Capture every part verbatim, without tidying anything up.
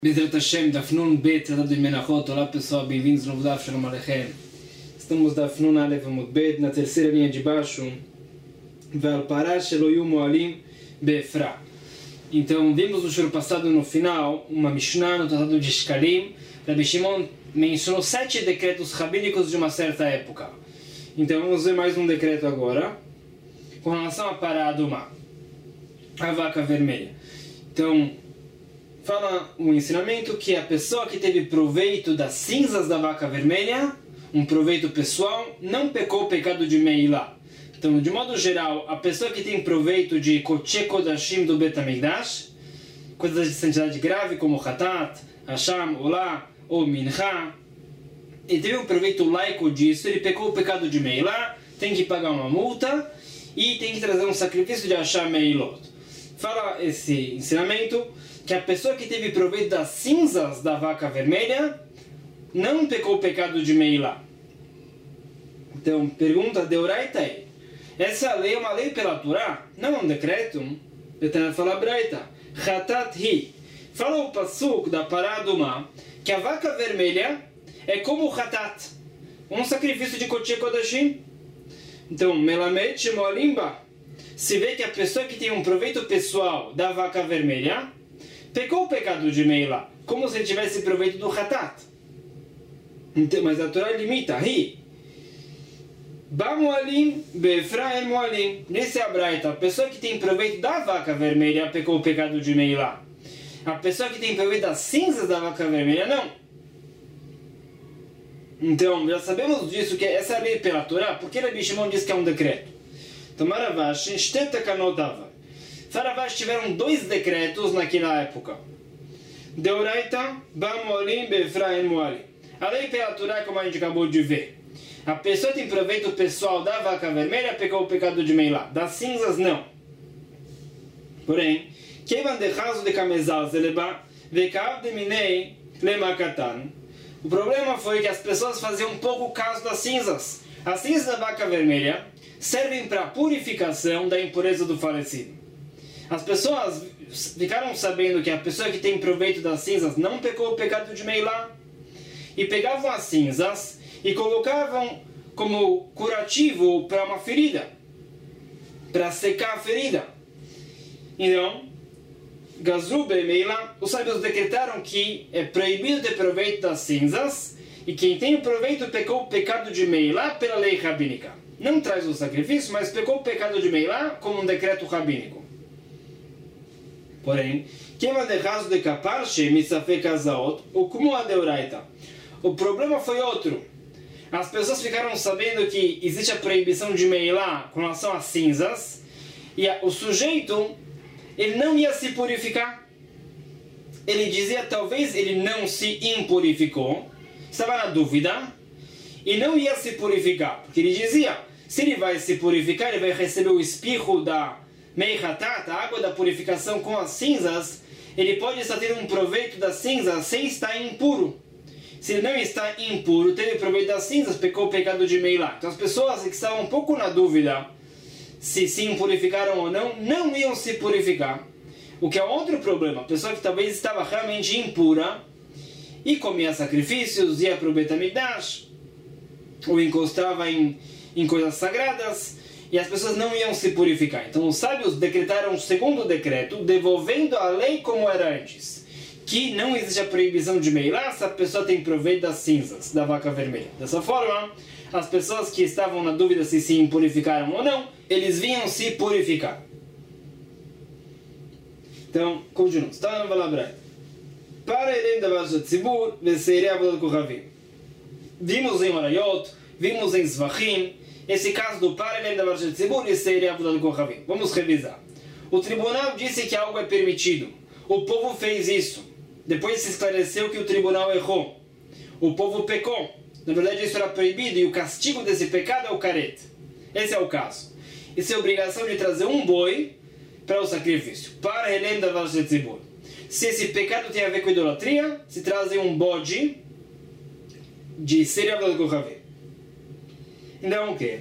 Bezerra Hashem, Daf Nun Bet, Tratado de Menachot. Olá pessoal, bem-vindos no Daf Shalom Aleichem. Estamos Daf Nun Aleph Amud Bet, na terceira linha de baixo. Val Parash Eloyu Moalim Befra. Então, vimos no show passado no final, uma Mishnah no Tratado de Shkalim. Rabbi Shimon mencionou sete decretos rabínicos de uma certa época. Então, vamos ver mais um decreto agora, com relação a Paraduma, a vaca vermelha. Então, fala um ensinamento que a pessoa que teve proveito das cinzas da vaca vermelha, um proveito pessoal, não pecou o pecado de Meilá. Então, de modo geral, a pessoa que tem proveito de Koche Kodashim do Bet HaMikdash, coisas de santidade grave como Hatat, Hasham, Olá ou Mincha, e teve um proveito laico disso, ele pecou o pecado de Meilá, tem que pagar uma multa e tem que trazer um sacrifício de Hasham Meilot. Fala esse ensinamento que a pessoa que teve proveito das cinzas da vaca vermelha não pecou o pecado de Meilá. Então, pergunta de Oraita aí. Essa lei é uma lei pela Torá, não é um decreto. Ele fala Braita. Hatat hi. Fala o Pasuk da Paraduma que a vaca vermelha é como Hatat, um sacrifício de Koche Kodashim. Então, Melamed Shemoalimba. Se vê que a pessoa que tem um proveito pessoal da vaca vermelha pecou o pecado de Meilá, como se ele tivesse proveito do Hatat. Então, mas a Torá limita. Ri. Ba Moalim, Befra Moalim. Nesse abraita, a pessoa que tem proveito da vaca vermelha pecou o pecado de Meilá. A pessoa que tem proveito das cinzas da vaca vermelha, não. Então, já sabemos disso, que essa é a lei pela Torá. Por que Rabbi Shimon diz que é um decreto? Então, Maravash, Shteta Kanotava. Faravash tiveram dois decretos naquela época. Deoraita, Ba Moalim, Befra Moalim. A lei pela Torá, como a gente acabou de ver. A pessoa tem proveito pessoal da vaca vermelha, pecou o pecado de Meilá. Das cinzas, não. Porém, Kevan de Chazo de Kamezal Zeleba, Vekav de Minei Lemakatan. O problema foi que as pessoas faziam um pouco caso das cinzas. As cinzas da vaca vermelha servem para a purificação da impureza do falecido. As pessoas ficaram sabendo que a pessoa que tem proveito das cinzas não pecou o pecado de Meilá. E pegavam as cinzas e colocavam como curativo para uma ferida, para secar a ferida. Então, Gazrube Meilá, os sábios decretaram que é proibido ter proveito das cinzas, e quem tem o proveito pecou o pecado de Meilá pela lei rabínica. Não traz o sacrifício, mas pecou o pecado de Meilá como um decreto rabínico. Porém, o problema foi outro. As pessoas ficaram sabendo que existe a proibição de Meilá com relação às cinzas, e o sujeito ele não ia se purificar. Ele dizia, talvez ele não se impurificou, estava na dúvida, e não ia se purificar, porque ele dizia, se ele vai se purificar, ele vai receber o espirro da Meihatat, a água da purificação com as cinzas, ele pode estar tendo um proveito das cinzas sem estar impuro. Se ele não está impuro, teve proveito das cinzas, pecou o pecado de Meilá. Então as pessoas que estavam um pouco na dúvida se se impurificaram ou não, não iam se purificar. O que é outro problema. A pessoa que talvez estava realmente impura e comia sacrifícios, ia para o Bet HaMikdash, ou encostava em, em coisas sagradas, e as pessoas não iam se purificar. Então os sábios decretaram o segundo decreto, devolvendo a lei como era antes, que não existe a proibição de Meilá se a pessoa tem proveito das cinzas da vaca vermelha. Dessa forma, as pessoas que estavam na dúvida se se impurificaram ou não, eles vinham se purificar. Então, continuamos. Está no Valabrai. Para ele da Vasha Tzibur, Veseirei Avodat Kohavim. Vimos em Marayot, vimos em Zvachim, esse caso do Para ele da Vasha Tzibur, Veseirei Avodat Kohavim. Vamos revisar. O tribunal disse que algo é permitido. O povo fez isso. Depois se esclareceu que o tribunal errou. O povo pecou. Na verdade, isso era proibido e o castigo desse pecado é o caret. Esse é o caso. Isso é a obrigação de trazer um boi para o sacrifício. Para Helem da Vasha Tzibur. Se esse pecado tem a ver com idolatria, se trazem um bode de Seria Avodat Kohavim. Então o que?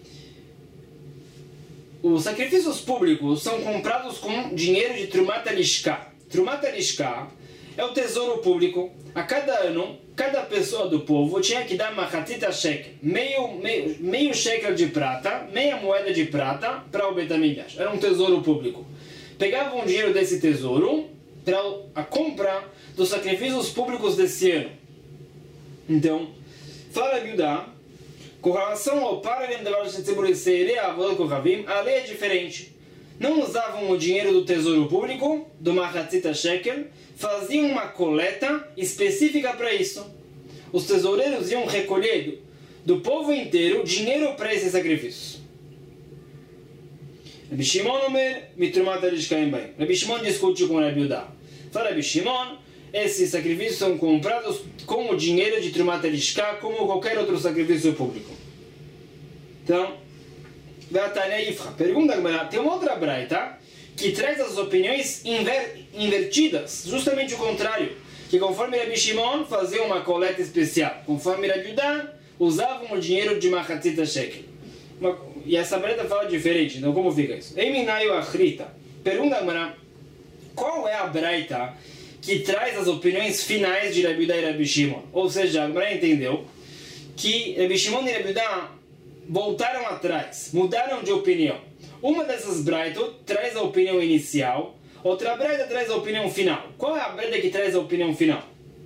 Os sacrifícios públicos são comprados com dinheiro de Trumat HaLishka. Trumat HaLishka é o tesouro público. A cada ano, cada pessoa do povo tinha que dar machatita shekel, meio, meio, meio shekel de prata, meia moeda de prata para o Beit HaMikdash. Era um tesouro público. Pegavam o dinheiro desse tesouro para a compra dos sacrifícios públicos desse ano. Então, fala Yudá, com relação ao Paralem da Varshat Tzibur e Seirei Avodot Kohavim, a lei é diferente. Não usavam o dinheiro do tesouro público, do Machatzita Shekel, faziam uma coleta específica para isso. Os tesoureiros iam recolher do povo inteiro dinheiro para esses sacrifícios. Rabi Shimon Omer, mitrumat alishkaim baim. Rabi Shimon discute com Rabi Yudá. Fala Rabi Shimon, esses sacrifícios são comprados com o dinheiro de Trumat Alishka, como qualquer outro sacrifício público. Então, pergunta, tem uma outra braita que traz as opiniões inver, invertidas, justamente o contrário, que conforme Rabi Shimon fazia uma coleta especial, conforme Rabi Yudá usavam o dinheiro de Machatzita Shekel. E essa braita fala diferente, então como fica isso? Eminayu Achrita, pergunta agora, qual é a braita que traz as opiniões finais de Rabi Yudá e Rabi Shimon? Ou seja, a Braita entendeu que Rabi Shimon e Rabi Yudá voltaram atrás, mudaram de opinião. Uma dessas braitot traz a opinião inicial, outra braita traz a opinião final. Qual é a braita que traz a opinião final?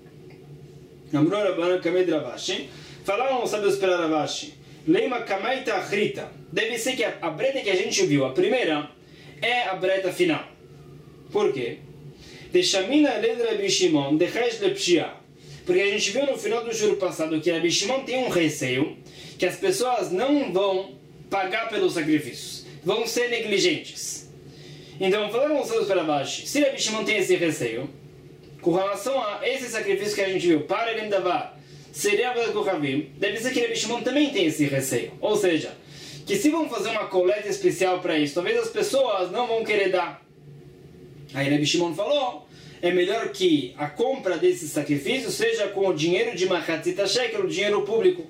Amrou Rabbanan Kamed Ravashi, falaram os sábios para Ravashi, Leima Kamaita Achrita, deve ser que a, a braita que a gente viu, a primeira, é a braita final. Por quê? Deixamina led Rabi Shimon, deixais lepshia. Porque a gente viu no final do juro passado que Rabi Shimon tem um receio que as pessoas não vão pagar pelos sacrifícios, vão ser negligentes. Então, falaram os seus para baixo, se Rabi Shimon tem esse receio, com relação a esse sacrifício que a gente viu, para ele davar, seria Avodot Kohavim, deve ser que Rabi Shimon também tem esse receio. Ou seja, que se vão fazer uma coleta especial para isso, talvez as pessoas não vão querer dar. Aí Rabi Shimon falou, é melhor que a compra desses sacrifícios seja com o dinheiro de Machatzita Shekel, o dinheiro público.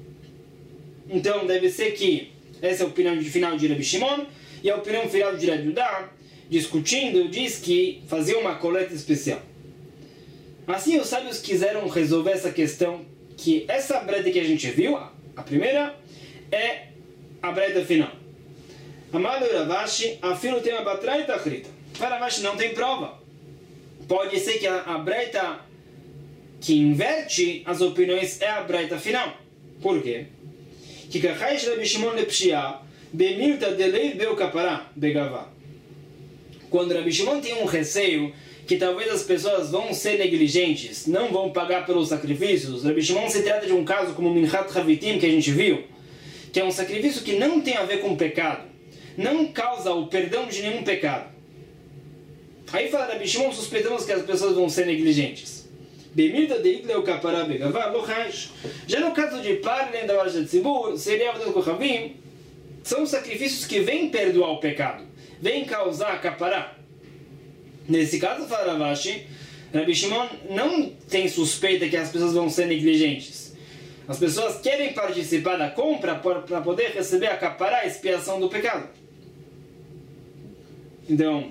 Então deve ser que essa é a opinião final de Rabi Shimon, e a opinião final de Rabi Yudá, discutindo, diz que fazia uma coleta especial. Assim os sábios quiseram resolver essa questão, que essa breta que a gente viu, a primeira, é a breta final. Amado Ravashi, afilo tem uma batraita achrita. Para Ravashi não tem prova. Pode ser que a, a breita que inverte as opiniões é a breita final. Por quê? Que Kachaish Rabi Shimon lepshia, bemilta delei beu kapará, begavá. Quando Rabi Shimon tem um receio que talvez as pessoas vão ser negligentes, não vão pagar pelos sacrifícios, Rabi Shimon se trata de um caso como o Minchat Havitim que a gente viu, que é um sacrifício que não tem a ver com pecado, não causa o perdão de nenhum pecado. Aí fala Rabi Shimon, suspeitamos que as pessoas vão ser negligentes. Já no caso de Parlem da Varshat Tzibur, seria Avodot Kohavim, são sacrifícios que vêm perdoar o pecado, vêm causar capará. Nesse caso, fala Ravashi, Rabi Shimon não tem suspeita que as pessoas vão ser negligentes. As pessoas querem participar da compra para poder receber a capará, a expiação do pecado. Então,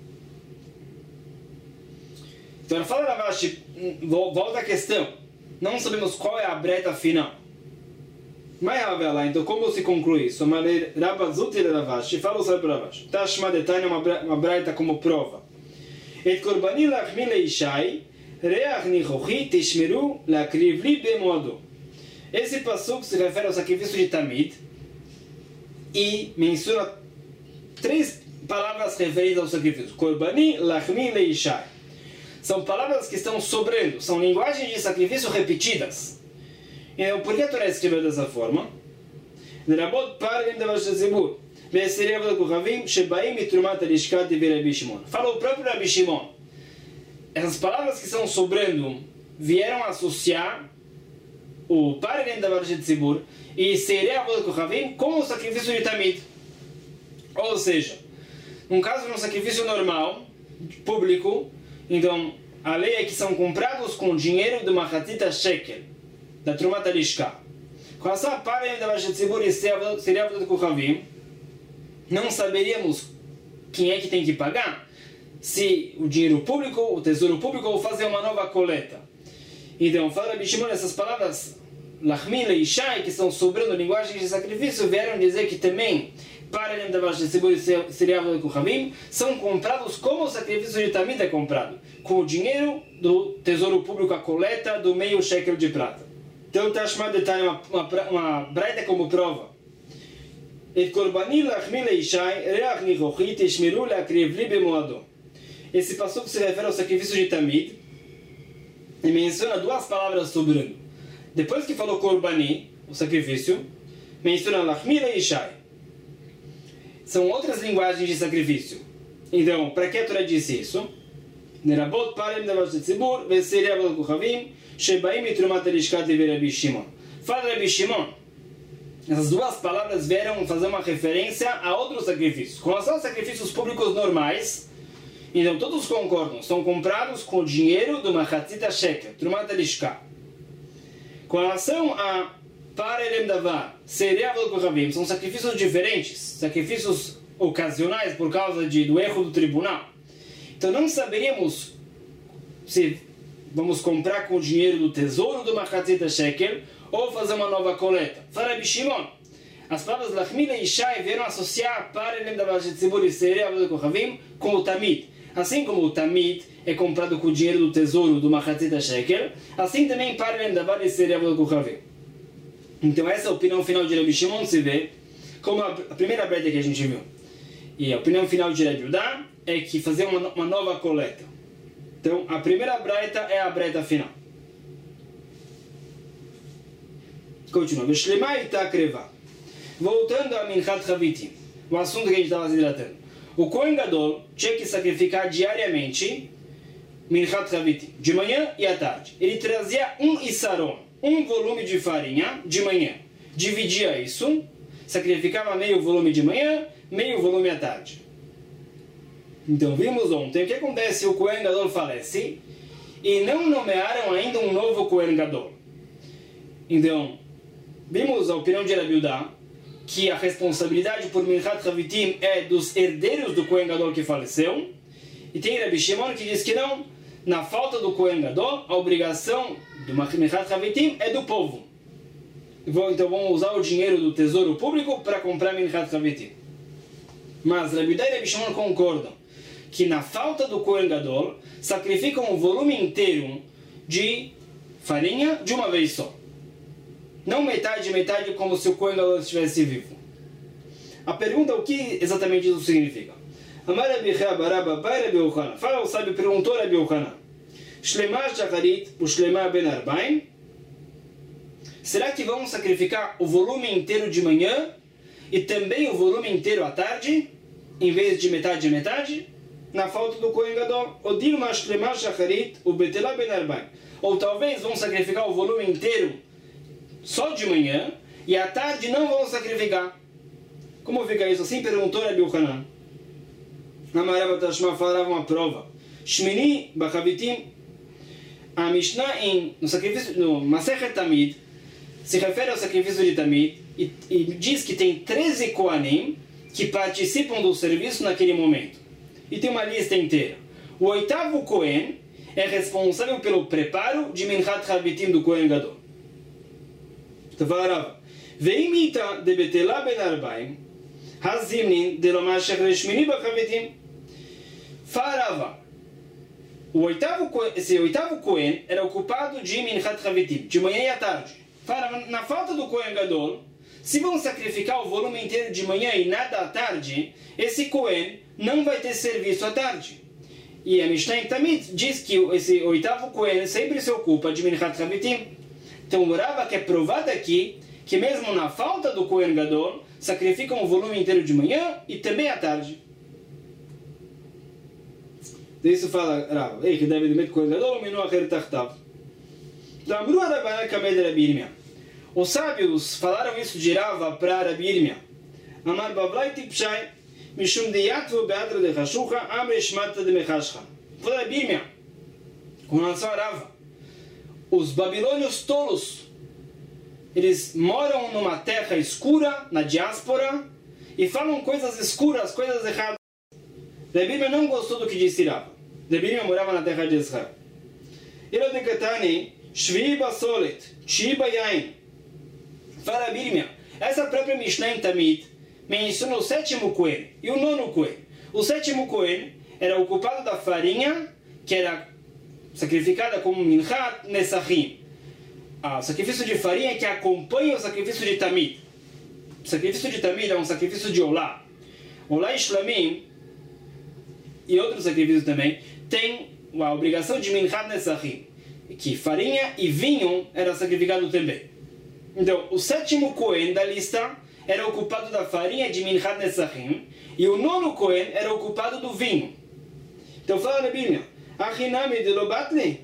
então fala Ravashi, volta a questão. Não sabemos qual é a breta final. Mas lá, então como se conclui isso? Rabazuti Ravashi, fala o sábio Ravashi. Tashma detalha uma breta como prova. Et korbani lachmi leishai, reach nichochi tishmeru lakriv li bemoado. Esse passuco se refere ao sacrifício de Tamid e menciona três palavras referentes ao sacrifício. Korbani lachmi leishai. São palavras que estão sobrando, são linguagens de sacrifício repetidas. Então, por que a Torá escreveu dessa forma? Nerabot parem da Varshat Tzibur. Fala o próprio Rabi Shimon. Essas palavras que estão sobrando vieram associar o Pargen da Varshat Tzibur e Seirei Avodot Kohavim com o sacrifício de Tamid. Ou seja, num caso de um sacrifício normal, público, então a lei é que são comprados com dinheiro de Machatzita Shekel, da Trumat Alishka. Com essa Pargen da Varshat Tzibur e Seirei Avodot Kohavim, não saberíamos quem é que tem que pagar. se o dinheiro público, o tesouro público, ou fazer uma nova coleta. Então, fala Rabi Shimon, essas palavras Lachmi e Ishai, que estão sobrando linguagem de sacrifício, vieram dizer que também para Elem Davar de Tzibur e Seriav Kuchavim são comprados como o sacrifício de Tamid é comprado, com o dinheiro do tesouro público, a coleta do meio shekel de prata. Então, Tashma detalha uma, uma, uma braita como prova. Et korbani lachmi leishai reach nichochit eshmiru leakriv li bemoado. Esse passuco se refere ao sacrifício de Tamid e menciona duas palavras sobrando. Depois que falou korbani, o sacrifício, menciona lachmi leishai. São outras linguagens de sacrifício. Então, para que a Torá disse isso? Nerabot parem davar shetzibur veseriav kuchavim shebaim mitrumat elishkat ve Rabi Shimon. Fala Rabi Shimon. Essas duas palavras vieram fazer uma referência a outros sacrifícios. Com relação aos sacrifícios públicos normais, então todos concordam, são comprados com o dinheiro do Machatzita Shekel, Trumat Elishka. Com relação a Parelem Davar, Seriav Kuchavim, são sacrifícios diferentes, sacrifícios ocasionais por causa de, do erro do tribunal. Então não saberíamos se vamos comprar com o dinheiro do tesouro do Machatzita Shekel ou fazer uma nova coleta. Fala Rabi Shimon, as palavras Lachmi e Ishai vieram associar Parelem Davar Shetzibur e Seriav Kuchavim com o Tamid. Assim como o Tamid é comprado com o dinheiro do tesouro do Machatzita Shekel, assim também Parelem Davar e Seriav Kuchavim. Então essa é a opinião final de Rabi Shimon, se vê como a primeira breita que a gente viu. E a opinião final de Rabi Yudá é que fazer uma, uma nova coleta. Então a primeira breita é a breita final. Continua. Voltando a Minchat Chavitim, o assunto que a gente estava se tratando. O Kohen Gadol tinha que sacrificar diariamente Minchat Chavitim, de manhã e à tarde. Ele trazia um Issaron, um volume de farinha de manhã. Dividia isso, sacrificava meio volume de manhã, meio volume à tarde. Então vimos ontem o que acontece, o Kohen Gadol falece e não nomearam ainda um novo Kohen Gadol. Então, vimos a opinião de Rabi Yudá, que a responsabilidade por Minchat Chavitim é dos herdeiros do Kohen Gadol que faleceu, e tem Rabi Shimon que diz que não, na falta do Kohen Gadol, a obrigação do Minchat Chavitim é do povo. Então vamos usar o dinheiro do tesouro público para comprar Minchat Chavitim. Mas Rabi Yudá e Rabi Shimon concordam que na falta do Kohen Gadol, sacrificam o volume inteiro de farinha de uma vez só. Não metade, metade, como se o Kohen Gadol estivesse vivo. A pergunta é o que exatamente isso significa. Amar Rabi Chia Baraba Bai Rabi Yochanan. Fala o sábio, perguntou Rabi Yochanan. Shlemah Shacharit, o Shlemah Ben Arbaim. Será que vão sacrificar o volume inteiro de manhã e também o volume inteiro à tarde, em vez de metade e metade? Na falta do Kohen Gadol. O Dilma Shlemah Shacharit, o Betelah Ben Arbaim. Ou talvez vão sacrificar o volume inteiro só de manhã, e à tarde não vão sacrificar. Como fica isso? Assim perguntou Rabi Yochanan. Amarava Tashma falava uma prova. Shmini Bachavitim. A Mishnah em, no, sacrifício, no Masechet Tamid se refere ao sacrifício de Tamid e, e diz que tem treze Kohanim que participam do serviço naquele momento. E tem uma lista inteira. O oitavo Kohen é responsável pelo preparo de Minchat Chavitim do Kohen Gadol. Tvarava. Veimita de Betelah Ben Arbaim, Hazimnin de Lomashech Reshmini Bachavitim. Farava. O oitavo, esse oitavo Kohen era ocupado de Minchat Chavitim, de manhã e à tarde. Farava, na falta do Kohen Gadol, se vão sacrificar o volume inteiro de manhã e nada à tarde, esse Kohen não vai ter serviço à tarde. E a Mishnah em Tamid diz que esse oitavo Kohen sempre se ocupa de Minchat Chavitim. Então o Rava quer provar daqui que mesmo na falta do Kohen Gadol, sacrificam o volume inteiro de manhã e também à tarde. Isso fala Rava. Ei, que deve de meter Kohen Gadol, menu acher tachtav. Tamru Rabbanan kamed Rabi Yirmiyah. Os sábios falaram isso de Rava para Rabi Yirmiyah. Amar bavlai tipshai, mishum de yatvu beadra de chashucha, amre shmata de mechashcha. Fala Rabi Yirmiyah, com relação a Rava. Os babilônios tolos, eles moram numa terra escura, na diáspora, e falam coisas escuras, coisas erradas. Rebbe não gostou do que disse Rava. Rebbe morava na terra de Israel. Ele decatani, Shvi basolet, Shiba yain. Fala Rebbe, essa própria Mishnah em Tamid menciona o sétimo Cohen e o nono Cohen. O sétimo Cohen era o culpado da farinha que era sacrificada como Minchat Nesachim. O sacrifício de farinha que acompanha o sacrifício de Tamid. O sacrifício de Tamid é um sacrifício de Olá. Olá e Shlamim e outros sacrifícios também tem a obrigação de Minchat Nesachim, que farinha e vinho era sacrificado também. Então, o sétimo Cohen da lista era o culpado da farinha de Minchat Nesachim e o nono Cohen era o culpado do vinho. Então fala na Bíblia, Achinami de Lobatli.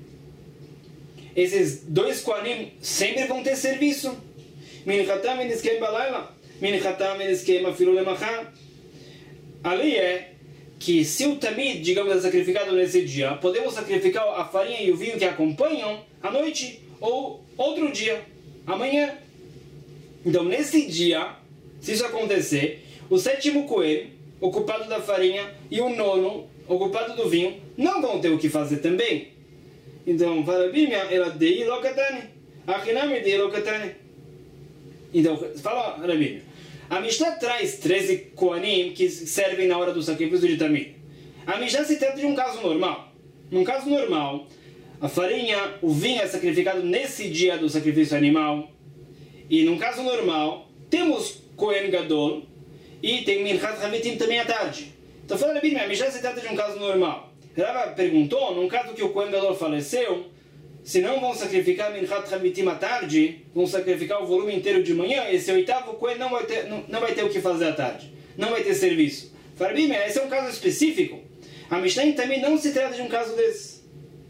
Esses dois Kohanim sempre vão ter serviço. Minchatam eniskem balayla, Minchatam eniskem afilu lemachar. Ali é que se o Tamid, digamos, é sacrificado nesse dia, podemos sacrificar a farinha e o vinho que acompanham à noite ou outro dia, amanhã. Então, nesse dia, se isso acontecer, o sétimo Cohen, o culpado da farinha, e o nono, o culpado do vinho, não vão ter o que fazer também. Então, fala a Bíblia, ela dei lokatane, achinami dei lokatane. Então, fala a Bíblia. A Mishnah traz treze Kohanim que servem na hora do sacrifício de Tamid. A Mishnah se trata de um caso normal. Num caso normal, a farinha, o vinho é sacrificado nesse dia do sacrifício animal. E num caso normal, temos Kohen Gadol e tem Minchat Chavitim também à tarde. Então, falando a Bíblia, a Mishnah se trata de um caso normal. Rava perguntou, num caso que o Kohen Gadol faleceu, se não vão sacrificar Minchat Chavitim à tarde, vão sacrificar o volume inteiro de manhã, esse oitavo Kohen não vai ter, não, não vai ter o que fazer à tarde. Não vai ter serviço. Fala a Bíblia, esse é um caso específico. A Mishnah também não se trata de um caso desse.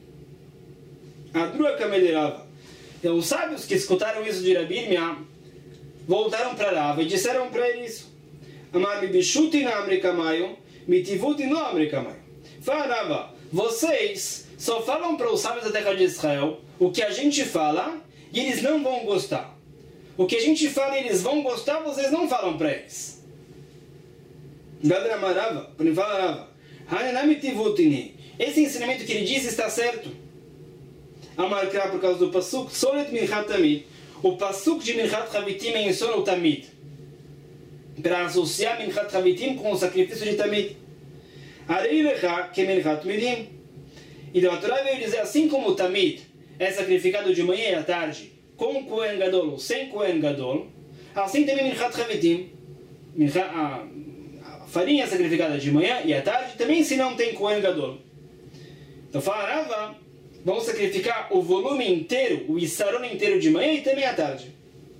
A Drua Kamelerava. Então, os sábios que escutaram isso de Rabi Irmia voltaram para Rava e disseram para ele isso. Amar bibishuti na Amrikamayo, mitivuti no Amrikamayo. Fala, Rava, vocês só falam para os sábios da terra de Israel o que a gente fala e eles não vão gostar. O que a gente fala e eles vão gostar, vocês não falam para eles. Gadra Marava, fala Rava, Hanenamitivutini. Esse ensinamento que ele diz está certo. Amarkra por causa do Pasuk, Solet Minchat Tamid. O Pasuk de Minchat Chavitim menciona o Tamid. Para associar Minchat Chavitim com o sacrifício de Tamid. Arei Lecha que Minchat Midim. Então a Torá veio dizer, assim como o Tamid é sacrificado de manhã e à tarde, com Kohen Gadol ou sem Kohen Gadol, assim também Minchat Chavitim. A farinha é sacrificada de manhã e à tarde, também se não tem Kohen Gadol. Então fala Rava, vamos sacrificar o volume inteiro, o Issaron inteiro de manhã e também à tarde.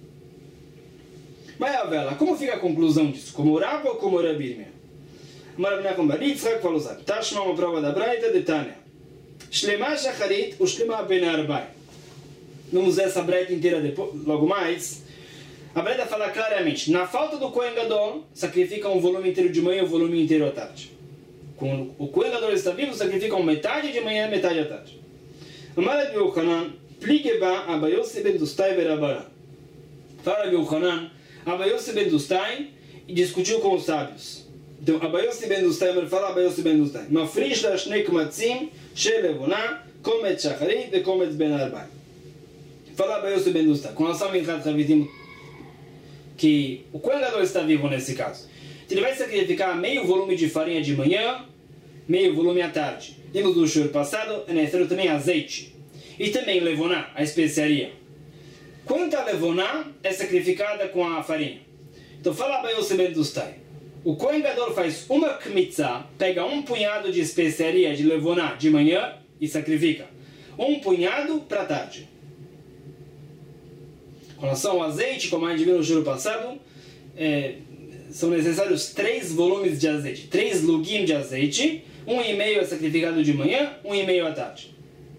Mas a vela, como fica a conclusão disso? Como Rava ou como Rabi Irmia? Maravilha com Baritzrak falou sabe. Tashma uma prova da Braita de Tânia. Shlema Shacharit, o Shlema Ben Arbai. Vamos ver essa Braita inteira depois, logo mais. A Braita fala claramente, na falta do Kohen Gadol, sacrifica um volume inteiro de manhã e o volume inteiro à tarde. Quando o Kohen Gadol está vivo, sacrificam metade de manhã e metade à tarde. Amar Rabbi Yochanan, pligeba Abayossi ben Dustai verabaran. Fala Rabbi Yochanan, Abayossi ben Dustai e discutiu com os sábios. Então, Abayossi ben Dustai, fala Abayossi ben Dustai. Mafrish la shnei kmatzim, shel levona, kometz shacharit e kometz ben arbai. Fala Abayossi ben Dustai. Com relação a Minchat Chavitim, que o Kohen Gadol está vivo nesse caso. Ele vai sacrificar meio volume de farinha de manhã, meio volume à tarde. Vimos no shur passado, é necessário também azeite. E também levoná, a especiaria. Quanta levoná é sacrificada com a farinha? Então fala para Yosef ben Dustai. O Kohen Gadol faz uma kmitzah, pega um punhado de especiaria de levoná de manhã e sacrifica. Um punhado para tarde. Com relação ao azeite, como a gente viu no shur passado, é, são necessários três volumes de azeite. Três lugim de azeite. Um e meio é sacrificado de manhã, um e meio à tarde.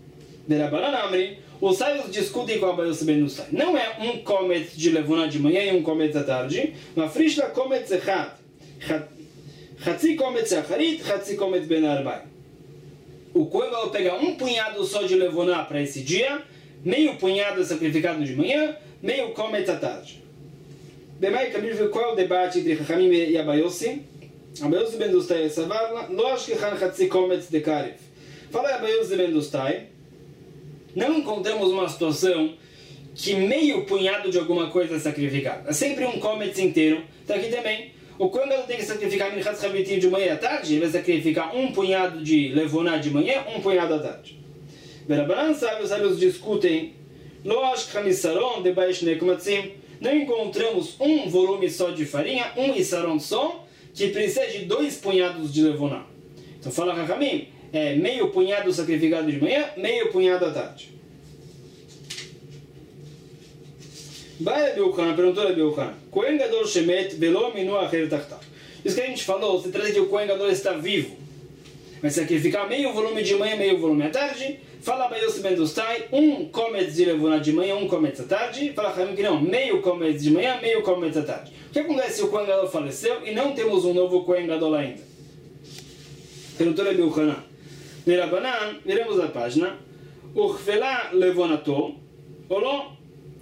Os sábios discutem com a Abayossi ben Dustai. Não é um kometz de levoná de manhã e um kometz à tarde. Mas frishla kometz echad. Chatzi kometz shacharit, chatzi kometz ben arbai. O Kohen vai pegar um punhado só de levoná para esse dia, meio punhado é sacrificado de manhã, meio kometz à tarde. Bemai, qual é o debate entre Chachamim e Abayossi? Abayose ben Dostai Savarla, Losh Kechan Hatzi Kometz de Karev. Fala Abayose ben Dostai, não encontramos uma situação que meio punhado de alguma coisa é sacrificado. É sempre um Kometz inteiro. Então aqui também, o Kohen Gadol tem que sacrificar Minchat Chavitim de manhã à tarde, ele vai sacrificar um punhado de Levoná de manhã, um punhado à tarde. Berabanan sabe, os sábios discutem, Losh Chamisaron de Baish Nekmatzim, não encontramos um volume só de farinha, um Isaron só, que precisa de dois punhados de Levoná. Então fala Rahamim, é meio punhado sacrificado de manhã, meio punhado à tarde. Vai Beuchan, perguntou a Beuchan, Kohen Gadol Shemet velo minu acher tachtav. Isso que a gente falou, se trata de o Kohen Gadol está vivo. Vai sacrificar meio volume de manhã, meio volume à tarde. Fala Abayose ben Dostai, um Kometz de Levoná de manhã, um Kometz à tarde. Fala Rahamim que não, meio Kometz de manhã, meio Kometz à tarde. O que acontece se o Kohen Gadol faleceu e não temos um novo Kohen Gadol ainda? Perguntou a Beuchan. Nerabanan, viramos a página. Uchvelá Levonato, oló.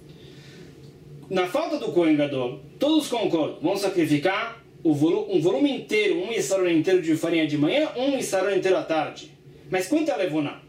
Na falta do Kohen Gadol, todos concordam, vão sacrificar o volu um volume inteiro, um Isaron inteiro de farinha de manhã, um Isaron inteiro à tarde. Mas quanto a Levoná?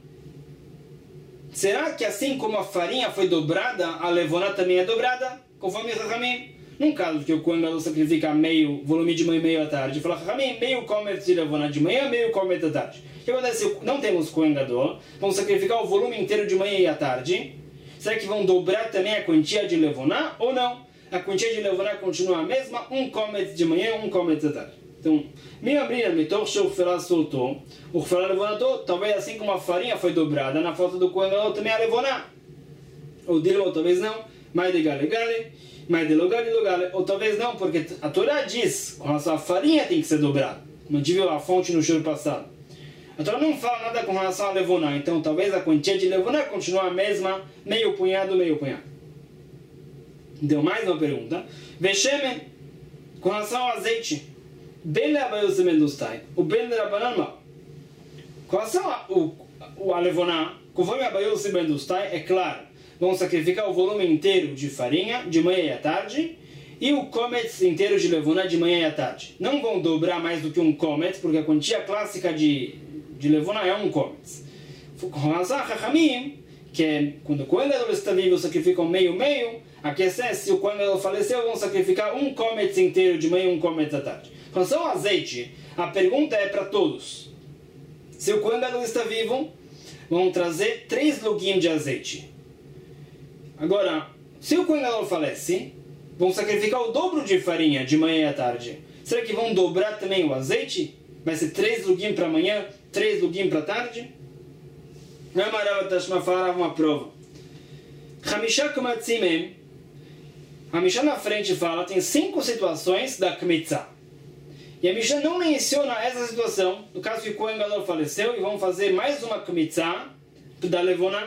Será que assim como a farinha foi dobrada, a Levoná também é dobrada? Conforme Rahamim. Num caso que o Kohen Gadol sacrifica meio volume de manhã e meio à tarde, fala Rahamim, meio Kometz de Levoná de manhã, meio Kometz à tarde. O que acontece? Não temos Kohen Gadol, vão sacrificar o volume inteiro de manhã e à tarde. Será que vão dobrar também a quantia de Levoná ou não? A quantia de Levoná continua a mesma, um Kometz de manhã, um Kometz à tarde. Então, minha brina, mitor shofela soltou, o Uchfelá levonatou, talvez assim como a farinha foi dobrada, na falta do Kohen Gadol também a Levoná. Ou Dilma, talvez não, mais de gale gale, mais de logale logale, ou talvez não, porque a Torá diz, com relação à farinha tem que ser dobrada. Como a gente viu a fonte no show passado. A Torá não fala nada com relação a Levoná, então talvez a quantia de Levoná continue a mesma, meio punhado, meio punhado. Deu mais uma pergunta. Veshemen, com relação ao azeite, Ben Abayose ben Dostai, o Ben Rabanan mal. Com relação a Levoná, conforme Abayose ben Dostai, é claro, vão sacrificar o volume inteiro de farinha, de manhã e à tarde, e o Kometz inteiro de Levoná de manhã e à tarde. Não vão dobrar mais do que um Kometz, porque a quantia clássica de de Levoná é um Kometz. Com relação a Chachamim, que é quando o Kohen Gadol está vivo, sacrificam meio-meio, a questão é se o Kohen Gadol faleceu, vão sacrificar um Kometz inteiro de manhã e um Kometz à tarde. Com relação ao azeite, a pergunta é para todos. Se o Kohen Gadol está vivo, vão trazer três lugim de azeite. Agora, se o Kohen Gadol falece, vão sacrificar o dobro de farinha de manhã e à tarde. Será que vão dobrar também o azeite? Vai ser três lugim para amanhã, três lugim para tarde? Não é maravilhoso, fará uma prova. Hamishá Kamatzimem, Hamishá na frente fala, tem cinco situações da Kmitzá. E a Mishnah não menciona essa situação, no caso que o Kohen Gadol faleceu, e vão fazer mais uma Kmitzá da Levoná.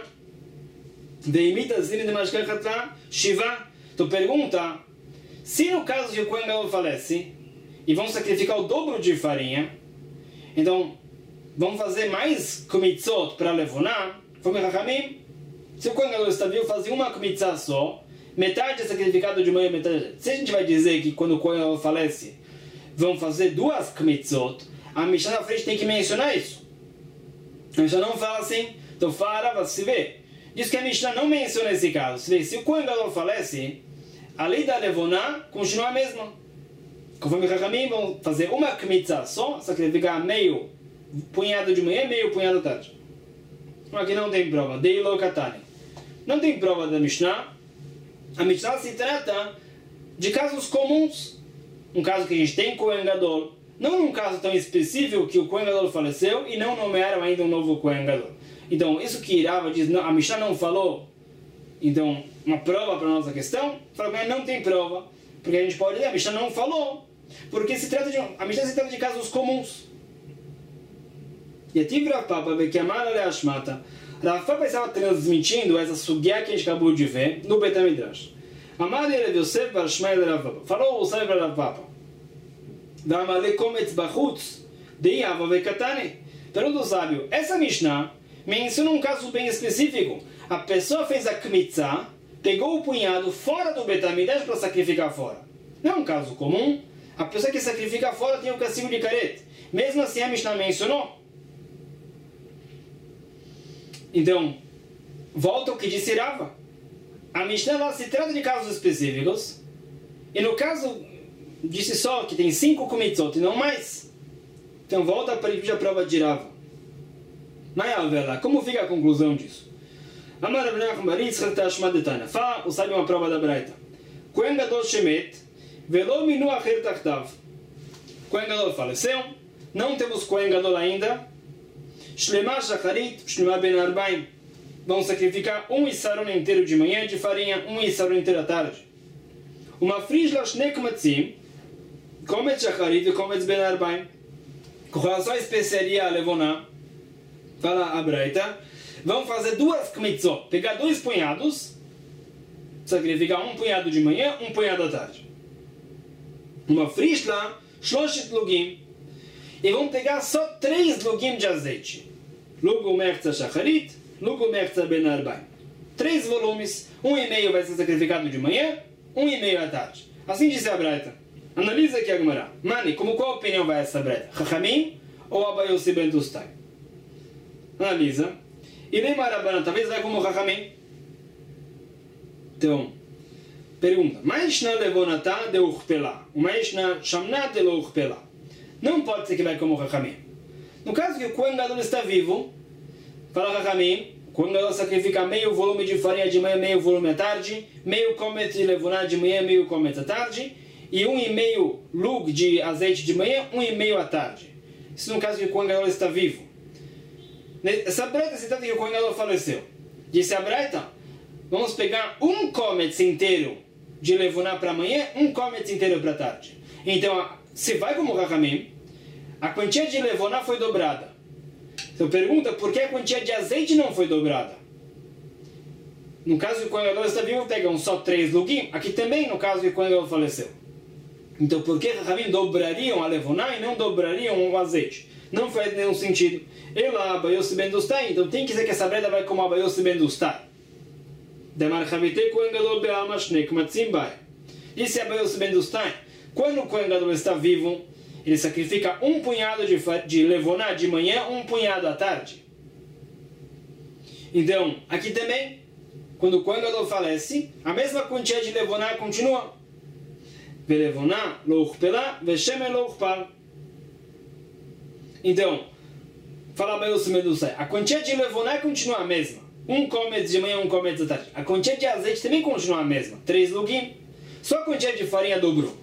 Veimita Zini de Mashkechatra, Shiva. Então pergunta, se no caso que o Kohen Gadol falece, e vão sacrificar o dobro de farinha, então vão fazer mais Kmitzot para Levoná, como Rahamim, se o Kohen Gadol está vivo, fazer uma Kmitzá só, metade é sacrificado de manhã, metade. Se a gente vai dizer que quando o Kohen Gadol falece, vão fazer duas Kmitzot, a Mishnah na frente tem que mencionar isso. A Mishnah não fala assim, então fala, se vê. Diz que a Mishnah não menciona esse caso. Se vê, se o Kohen Gadol falece, a lei da Levoná continua a mesma. Conforme Rahamim, vão fazer uma Kmitzah só, sacrificar meio punhado de manhã, meio punhado à tarde. Aqui não tem prova. Dei Lokatani. Não tem prova da Mishnah. A Mishnah se trata de casos comuns. Um caso que a gente tem Kohen Gadol. Não um caso tão específico que o Kohen Gadol faleceu e não nomearam ainda um novo Kohen Gadol. Então, isso que Rava diz, não, a Mishnah não falou, então, uma prova para a nossa questão, fala que não tem prova, porque a gente pode dizer, a Mishnah não falou, porque se trata de, a Mishnah se trata de casos comuns. Yativ Rav Papa, Bekiamar Aleashmata. Rav Papa estava transmitindo essa sugiá que a gente acabou de ver no Beit HaMidrash. Amar Rav Yosef Bar Shmuel Rav Papa. Falou o Yosef Rav Papa. V'amale kometz bachutz de Ava Vekatane. Pergunta o sábio, essa Mishnah menciona um caso bem específico. A pessoa fez a Kmitzah, pegou o punhado fora do Beit HaMidrash para sacrificar fora. Não é um caso comum. A pessoa que sacrifica fora tem o castigo de caret. Mesmo assim a Mishnah mencionou. Então, volta ao que disse Rava. A Mishnah lá se trata de casos específicos. E no caso, disse só que tem cinco kumitzot e não mais. Então volta para a prova de Rava. Como fica a conclusão disso? Fala, ou sabe uma prova da Braita. Kohen Gadol shemet, velo minu acher tachtav. Kohen Gadol faleceu, não temos Kohen Gadol ainda. Shlema shacharit, shlema ben arbaim. Vão sacrificar um issaron inteiro de manhã de farinha, um issaron inteiro à tarde. Uma frisla shnek matzim, komet shacharit e komet ben arbaim. Com relação à especiaria levoná, fala a Braita, vão fazer duas kmitzot, pegar dois punhados, sacrificar um punhado de manhã, um punhado à tarde. Uma frishla, shloshit lugim, e vão pegar só três lugim de azeite. Lugo merza shacharit, lugo merza ben arbaim. Três volumes, um e meio vai ser sacrificado de manhã, um e meio à tarde. Assim disse a Braita. Analisa aqui a Gemara. Mani, como qual opinião vai essa Braita? Chachamim ou Abayossi ben Dustai? Analisa. E nem Marabana, talvez vai como Chachamim. Então, pergunta. Maishna levonatá de uchpelá. Maishna shamná de lo uchpelá. Não pode ser que vai como Chachamim. No caso que o Kohen Gadol está vivo, fala Chachamim, o Kohen Gadol sacrifica meio volume de farinha de manhã, meio volume à tarde, meio comet de levoná de manhã, meio comet à tarde, e um e meio lug de azeite de manhã, um e meio à tarde. Isso no caso que o Kohen Gadol está vivo. Essa Braita se trata que o Kohen Gadol faleceu. Disse a Braita, vamos pegar um comet inteiro de levoná para amanhã, um comet inteiro para tarde. Então, se vai como Chachamim, a quantia de levoná foi dobrada. Então pergunta, por que a quantia de azeite não foi dobrada? No caso que o Kohen Gadol está vivo, pegam só três lugim. Aqui também, no caso que o Kohen Gadol faleceu. Então, por que Chachamim dobrariam a levoná e não dobrariam o azeite? Não faz nenhum sentido. Ela, Abayossi ben Dustai, então tem que dizer que essa breda vai como Abayossi ben Dustai. Demar Chavite Kohen Gadol be'alma shnek matzim bai. Disse Abayossi ben Dustai, quando o Kohen Gadol está vivo, ele sacrifica um punhado de, de levoná de manhã, um punhado à tarde. Então, aqui também, quando o Kohen Gadol falece, a mesma quantia de levoná continua. Velevoná lo uchpelá, veshemen lo uchpal. Então, fala bem o Sumedusai, a quantia de levoná continua a mesma. Um comet de manhã, um comet da tarde. A quantia de azeite também continua a mesma. Três lugim. Só a quantia de farinha dobrou.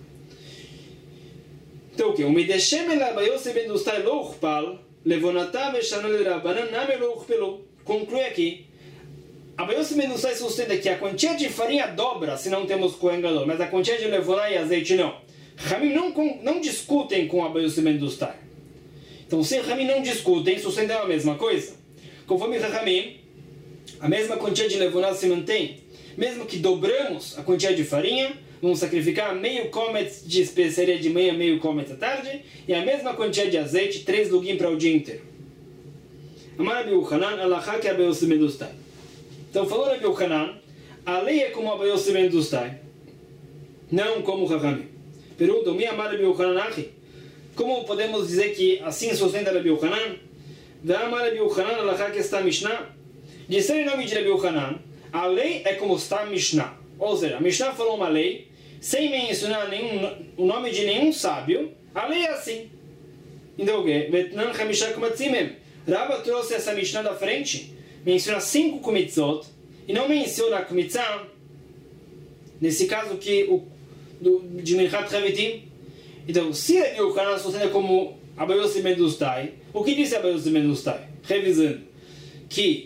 Então o que? O Mideshem el Abayossi ben Dustai lo uchpal, levonatá veshanol el Rabbanan name lo uchpelou. Conclui aqui. Abayossi ben Dustai sustenta que a quantia de farinha dobra se não temos Kohen Gadol, mas a quantia de levoná e azeite não. Ramim não, não discutem com Abayossi ben Dustai. Então, se Ramim não discutem, sustentam a mesma coisa. Conforme Ramim, a mesma quantia de levoná se mantém. Mesmo que dobramos a quantia de farinha, vamos sacrificar meio comet de especiaria de manhã, meio comet à tarde, e a mesma quantia de azeite, três lugim para o dia inteiro. Amar Rabi Yochanan, alachá que Abayossi ben Dustai. Então, falou Rabi Yochanan, a lei é como Abayossi ben Dustai, não como Ramim. Pergunta, mi amar Rabi Yochanan achi? Como podemos dizer que assim sustenta Rabi Yochanan? V'amar Rabi Yochanan alachá que está a Mishnah. Disser em nome de Rabi Yochanan, a lei é como está a Mishnah. Ou seja, a Mishnah falou uma lei, sem mencionar nenhum, o nome de nenhum sábio, a lei é assim. Então o quê? Vetnan chamishah kumatzimem. Rava trouxe essa Mishnah da frente, menciona cinco kumitzot, e não menciona a kumitzah, nesse caso que o, do, de Minchat Chavitim. Então, se Rabi Yochanan sustenta como Abayossi ben Dustai, o que disse Abayossi ben Dustai? Revisando, que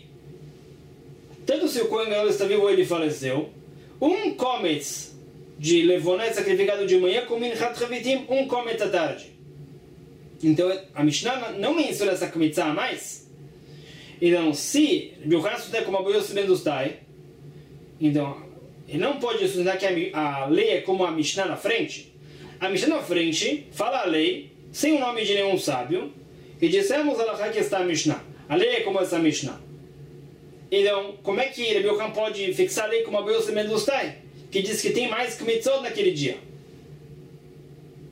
tanto se o Kohen Gadol está vivo ou ele faleceu, um comet de levoná sacrificado de manhã com Minchat Chavitim, um comet à tarde. Então, a Mishnah não menciona essa kumitzah a mais. Então, se Rabi Yochanan sustenta como Abayossi ben Dustai, então, ele não pode sustentar que a, a lei é como a Mishnah na frente. A Mishnah na frente fala a lei, sem o nome de nenhum sábio, e dissemos alachá que está a Mishnah. A lei é como essa Mishnah. Então, como é que Rabi Yochanan pode fixar a lei como Abayossi ben Dustai, que diz que tem mais que mitzvot naquele dia?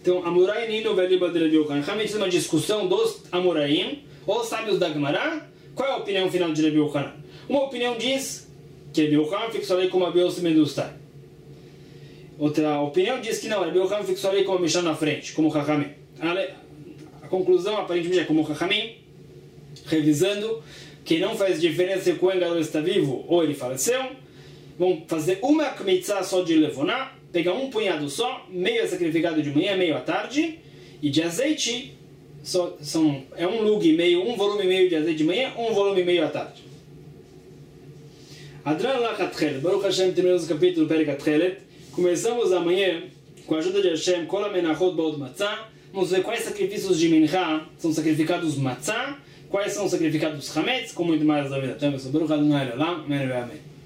Então, Amorai Nino Veliba de Rabi Yochanan. Realmente é uma discussão dos Amoraim, os sábios da Gemara. Qual é a opinião final de Rabi Yochanan? Uma opinião diz que Rabi Yochanan fixou a lei como a Yossi Mendustai. Outra opinião diz que não, Rabi Yochanan fixou a lei como a Mishnah na frente, como o Chachamim. A conclusão aparentemente é como o Chachamim, revisando que não faz diferença se o Kohen Gadol está vivo ou ele faleceu. Vão fazer uma kmitzah só de levoná, pegar um punhado só, meio é sacrificado de manhã, meio à tarde, e de azeite só, são, é um lug e meio, um volume e meio de azeite de manhã, um volume e meio à tarde. Adran Lachat Chelet, Baruch Hashem, terminamos o capítulo Perikat Chelet. Começamos amanhã, com a ajuda de Hashem, Kol HaMenachot Baod Matzah. Vamos ver quais sacrifícios de Mincha são sacrificados Matzah, quais são sacrificados Hametz, com muito mais da vida. Baruch Adonai Le'olam, Amém.